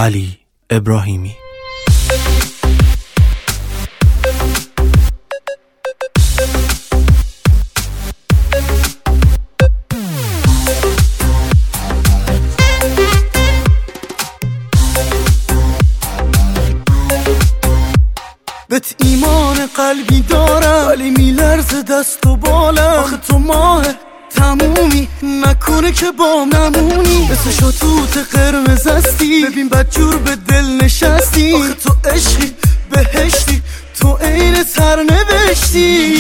علی ابراهیمی. بهت ایمان قلبی دارم ولی میلرزه دست و بالم. آخه تو ماه تمومی نکنه که با نمونی. مثل شطوط قرمز هستی، ببین بدجور به دل نشستی. آخه تو عشقی بهشتی، تو عین سرنوشتی.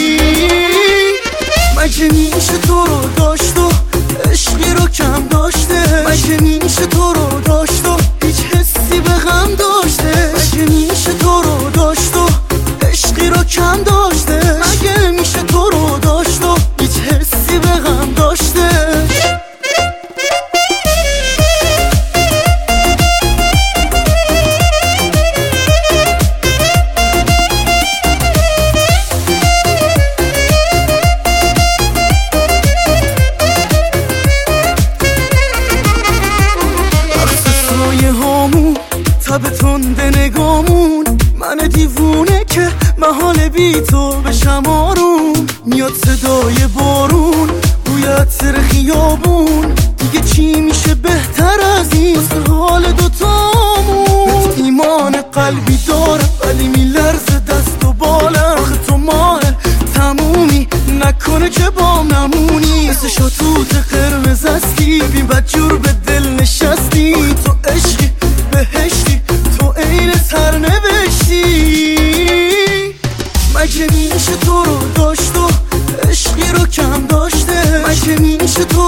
مگه میشه تو رو داشت و عشقی رو کم داشته؟ مگه میشه تو رو داشت و هیچ حسی به غم داشته؟ مگه میشه تو رو داشت و عشقی رو کم داشته؟ مگه میشه تو رو داشت و هیچ حسی به غم داشته؟ تب تند نگامون، من دیوونه که محال بی تو بشم آروم. میاد صدای بارون، بوی عطر خیابون. دیگه چی میشه بهتر از این واسه حال دوتامون؟ بهت ایمان قلبی دارم ولی میلرزه دست و بالم. آخه تو ماه تمومی نکنه که با نمونی. مثل شطوط قرمز هستی، ببین بدجور به دل نشستی. تو عشقی بهشتی، تو عین سرنوشتی. مگه میشه تو رو داشت و عشقی رو کم داشته؟ مگه میشه تو